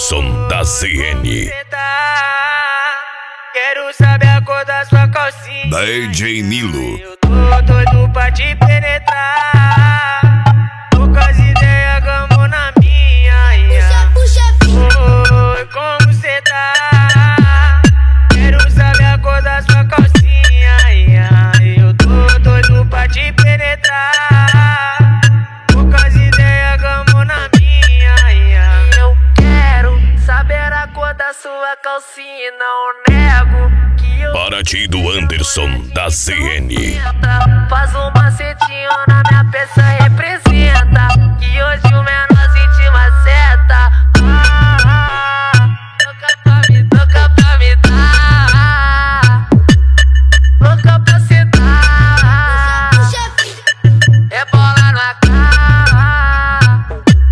Anderson da ZN. Quero saber a cor da sua calcinha. DJ Nilo. Eu tô doido pra te penetrar. Poucas ideias, gamo na minha. Oi, como cê tá? Quero saber a cor da sua calcinha. Eu tô doido pra te penetrar. Poucas ideias, gamo na minha. Eu quero saber a cor da sua calcinha, não nego que eu Paraty do Anderson da ZN. faz um macetinho na minha peça, representa que hoje o menor sente uma seta. Louca pra me dar, louca pra cê dar. É bola na cara.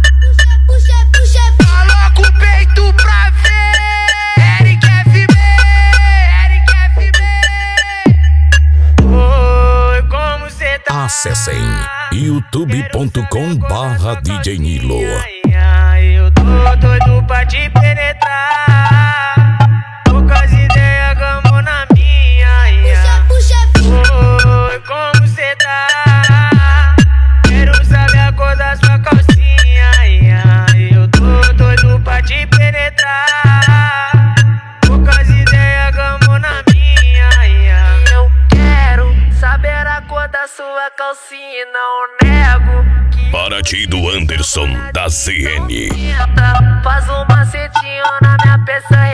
Coloca o peito pra ver. Eric FB. Oi, como cê tá? Acessem youtube.com/DJ Nilo. Eu tô doido pra te penetrar. Poucas ideias, gamo na minha. Oi, como cê tá? Quero saber a cor da sua calcinha. Eu tô doido pra te penetrar. Poucas ideias, gamo na minha. Eu quero saber a cor da sua calcinha, não nego que Paraty do Anderson da ZN. faz um macetinho na minha peça.